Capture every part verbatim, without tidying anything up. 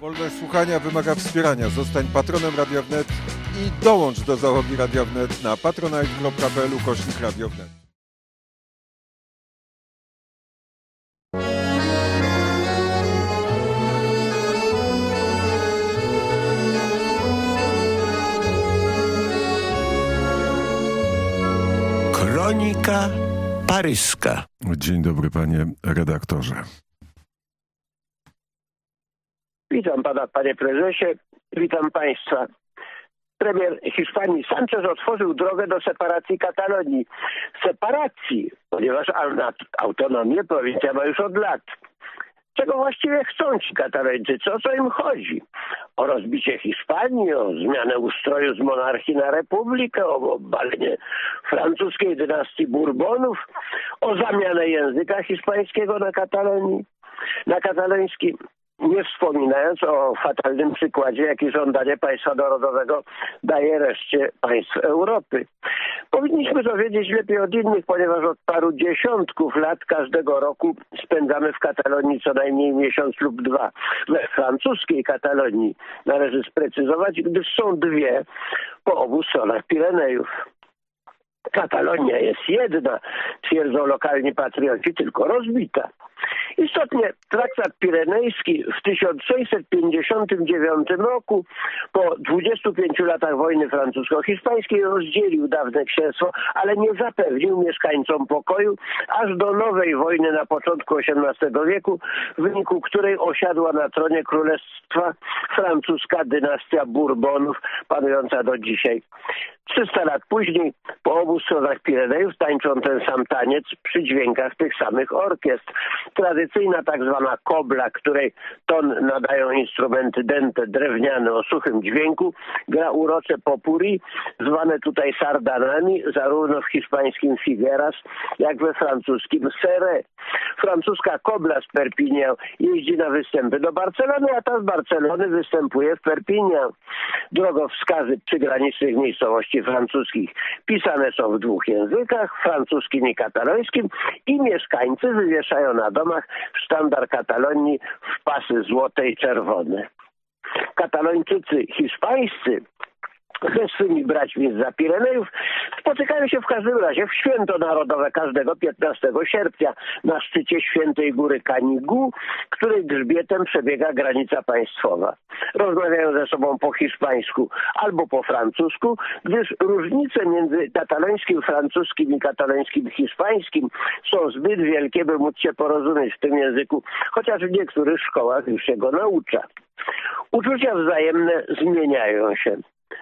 Wolność słuchania wymaga wspierania. Zostań patronem Radia Wnet i dołącz do załogi Radia Wnet na patronite kropka p l ukośnik Radio Wnet. Kronika paryska. Dzień dobry, panie redaktorze. Witam pana, panie prezesie. Witam państwa. Premier Hiszpanii Sanchez otworzył drogę do separacji Katalonii. Separacji, ponieważ autonomię prowincja ma już od lat. Czego właściwie chcą ci Katalończycy? O co im chodzi? O rozbicie Hiszpanii, o zmianę ustroju z monarchii na republikę, o obalenie francuskiej dynastii Bourbonów, o zamianę języka hiszpańskiego na Katalonii, na kataloński. Nie wspominając o fatalnym przykładzie, jaki żądanie państwa narodowego daje reszcie państw Europy. Powinniśmy to wiedzieć lepiej od innych, ponieważ od paru dziesiątków lat każdego roku spędzamy w Katalonii co najmniej miesiąc lub dwa. We francuskiej Katalonii należy sprecyzować, gdyż są dwie po obu stronach Pirenejów. Katalonia jest jedna, twierdzą lokalni patrioci, tylko rozbita. Istotnie traktat pirenejski w tysiąc sześćset pięćdziesiątym dziewiątym roku po dwudziestu pięciu latach wojny francusko-hiszpańskiej rozdzielił dawne księstwo, ale nie zapewnił mieszkańcom pokoju aż do nowej wojny na początku osiemnastego wieku, w wyniku której osiadła na tronie królestwa francuska dynastia Bourbonów, panująca do dzisiaj. trzysta lat później po obu stronach Pirenejów tańczą ten sam taniec przy dźwiękach tych samych orkiestr. Tradycyjna tak zwana kobla, której ton nadają instrumenty dęte, drewniane o suchym dźwięku, gra urocze popurrí, zwane tutaj sardanami, zarówno w hiszpańskim figueras, jak we francuskim serré. Francuska kobla z Perpignan jeździ na występy do Barcelony, a ta z Barcelony występuje w Perpignan. Drogowskazy przygranicznych miejscowości francuskich pisane są w dwóch językach, francuskim i katalońskim, i mieszkańcy wywieszają na domach sztandar Katalonii w pasy złote i czerwone. Katalończycy hiszpańscy ze swymi braćmi zza Pirenejów spotykają się w każdym razie w święto narodowe każdego piętnastego sierpnia na szczycie świętej góry Canigou, której grzbietem przebiega granica państwowa. Rozmawiają ze sobą po hiszpańsku albo po francusku, gdyż różnice między katalońskim francuskim i katalońskim hiszpańskim są zbyt wielkie, by móc się porozumieć w tym języku, chociaż w niektórych szkołach już się go naucza. Uczucia wzajemne zmieniają się.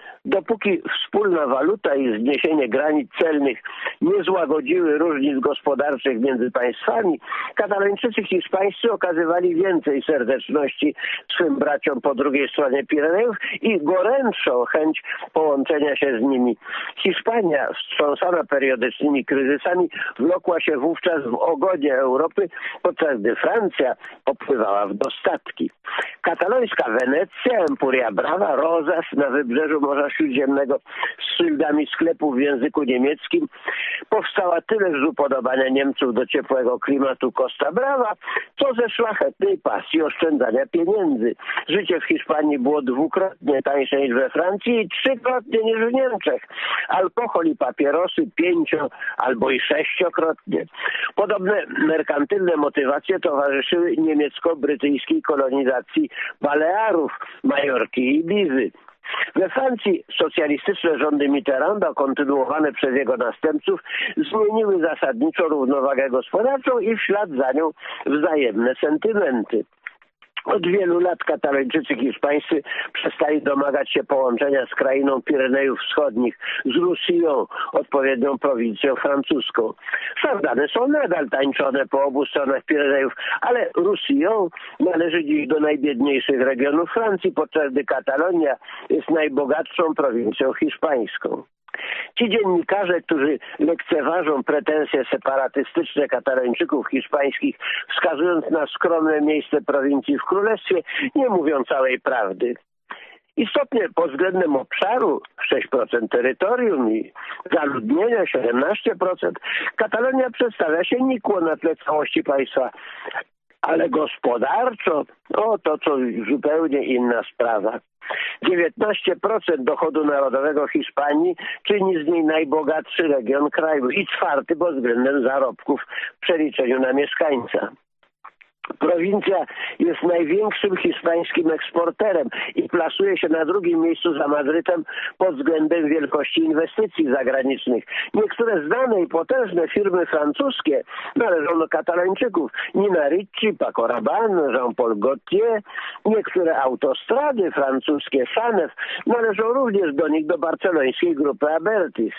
Dopóki wspólna waluta i zniesienie granic celnych nie złagodziły różnic gospodarczych między państwami, katalończycy hiszpańscy okazywali więcej serdeczności swym braciom po drugiej stronie Pirenejów i gorętszą chęć połączenia się z nimi. Hiszpania, wstrząsana periodycznymi kryzysami, wlokła się wówczas w ogonie Europy, podczas gdy Francja opływała w dostatki. Katalońska Wenecja, Empuria Brava, Rozas na wybrzeżu Morza Śródziemnego z szyldami sklepów w języku niemieckim powstała tyle z upodobania Niemców do ciepłego klimatu Costa Brava, co ze szlachetnej pasji oszczędzania pieniędzy. Życie w Hiszpanii było dwukrotnie tańsze niż we Francji i trzykrotnie niż w Niemczech. Alkohol i papierosy pięcio albo i sześciokrotnie. Podobne merkantylne motywacje towarzyszyły niemiecko-brytyjskiej kolonizacji Balearów, Majorki i Ibizy. We Francji socjalistyczne rządy Mitterranda, kontynuowane przez jego następców, zmieniły zasadniczo równowagę gospodarczą i w ślad za nią wzajemne sentymenty. Od wielu lat katalończycy hiszpańscy przestali domagać się połączenia z krainą Pirenejów Wschodnich, z Roussillon, odpowiednią prowincją francuską. Sardany są nadal tańczone po obu stronach Pirenejów, ale Roussillon należy dziś do najbiedniejszych regionów Francji, podczas gdy Katalonia jest najbogatszą prowincją hiszpańską. Ci dziennikarze, którzy lekceważą pretensje separatystyczne katalończyków hiszpańskich, wskazując na skromne miejsce prowincji w królestwie, nie mówią całej prawdy. Istotnie pod względem obszaru sześć procent terytorium i zaludnienia siedemnaście procent Katalonia przedstawia się nikło na tle całości państwa Ale gospodarczo, no to co zupełnie inna sprawa. dziewiętnaście procent dochodu narodowego Hiszpanii czyni z niej najbogatszy region kraju i czwarty pod względem zarobków w przeliczeniu na mieszkańca. Prowincja jest największym hiszpańskim eksporterem i plasuje się na drugim miejscu za Madrytem pod względem wielkości inwestycji zagranicznych. Niektóre znane i potężne firmy francuskie należą do Katalończyków. Nina Ricci, Paco Rabanne, Jean-Paul Gaultier. Niektóre autostrady francuskie, Sanef, należą również do nich, do barcelońskiej grupy Abertis.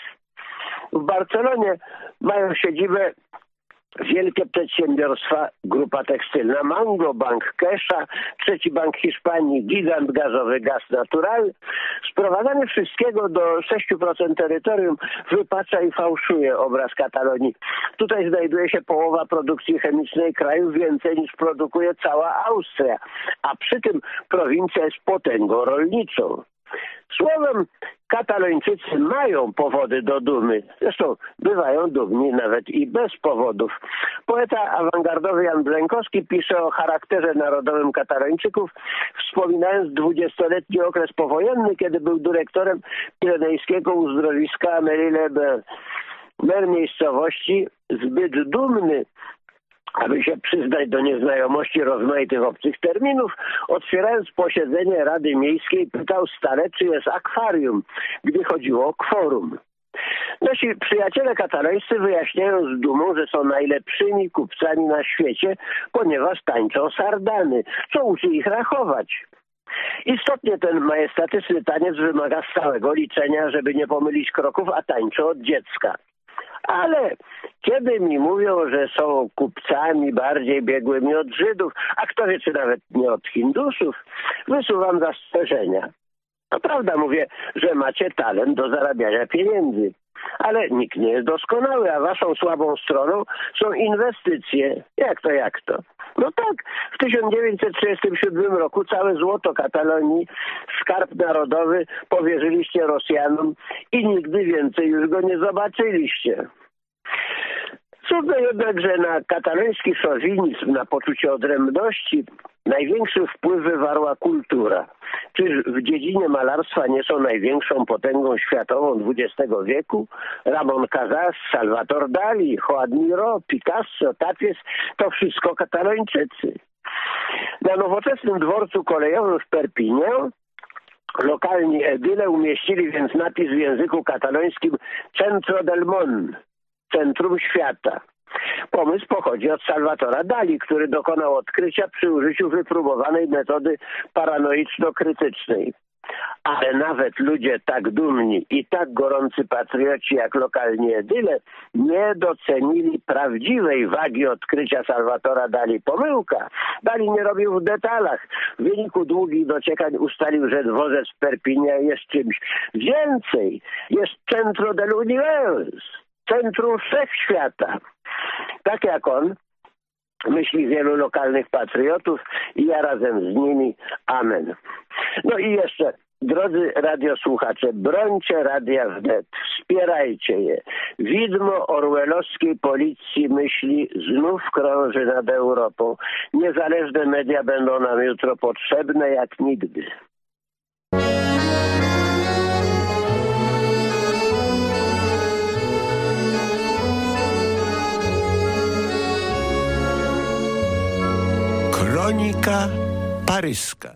W Barcelonie mają siedzibę wielkie przedsiębiorstwa, grupa tekstylna Mango, Bank Kesha, trzeci bank Hiszpanii, gigant gazowy Gas Natural. Sprowadzanie wszystkiego do sześć procent terytorium wypacza i fałszuje obraz Katalonii. Tutaj znajduje się połowa produkcji chemicznej kraju, więcej niż produkuje cała Austria, a przy tym prowincja jest potęgą rolniczą. Słowem, Katalończycy mają powody do dumy. Zresztą bywają dumni nawet i bez powodów. Poeta awangardowy Jan Brzękowski pisze o charakterze narodowym Katalończyków, wspominając dwudziestoletni okres powojenny, kiedy był dyrektorem pirenejskiego uzdrowiska Mery-le-Bain. Mer miejscowości, zbyt dumny, aby się przyznać do nieznajomości rozmaitych obcych terminów, otwierając posiedzenie Rady Miejskiej, pytał stale, czy jest akwarium, gdy chodziło o kworum. Nasi przyjaciele katalońscy wyjaśniają z dumą, że są najlepszymi kupcami na świecie, ponieważ tańczą sardany, co uczy ich rachować. Istotnie ten majestatyczny taniec wymaga stałego liczenia, żeby nie pomylić kroków, a tańczą od dziecka. Ale kiedy mi mówią, że są kupcami bardziej biegłymi od Żydów, a kto wie, czy nawet nie od Hindusów, wysuwam zastrzeżenia. No prawda, mówię, że macie talent do zarabiania pieniędzy, ale nikt nie jest doskonały, a waszą słabą stroną są inwestycje. Jak to, jak to? No tak, w tysiąc dziewięćset trzydziestym siódmym roku całe złoto Katalonii, skarb narodowy powierzyliście Rosjanom i nigdy więcej już go nie zobaczyliście. Cudne jednak, że na kataloński szowinizm, na poczucie odrębności największy wpływ wywarła kultura. Czyż w dziedzinie malarstwa nie są największą potęgą światową dwudziestego wieku? Ramon Casas, Salvador Dali, Joan Miró, Picasso, Tapies to wszystko Katalończycy. Na nowoczesnym dworcu kolejowym w Perpignan lokalni edyle umieścili więc napis w języku katalońskim Centro del Món, centrum świata. Pomysł pochodzi od Salvadora Dali, który dokonał odkrycia przy użyciu wypróbowanej metody paranoiczno-krytycznej. Ale nawet ludzie tak dumni i tak gorący patrioci jak lokalni edyle nie docenili prawdziwej wagi odkrycia Salvadora Dali. Pomyłka. Dali nie robił w detalach. W wyniku długich dociekań ustalił, że dworzec w Perpignan jest czymś więcej. Jest Centro del Univers, centrum wszechświata. Tak jak on, myśli wielu lokalnych patriotów i ja razem z nimi. Amen. No i jeszcze, drodzy radiosłuchacze, brońcie Radia Wnet, wspierajcie je. Widmo orwellowskiej policji myśli znów krąży nad Europą. Niezależne media będą nam jutro potrzebne jak nigdy. Kronika paryska.